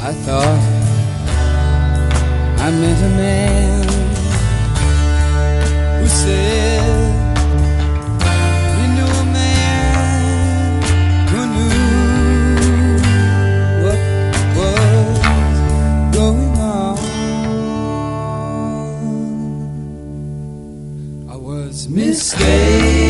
I thought I met a man who said he knew a man who knew what was going on. I was mistaken.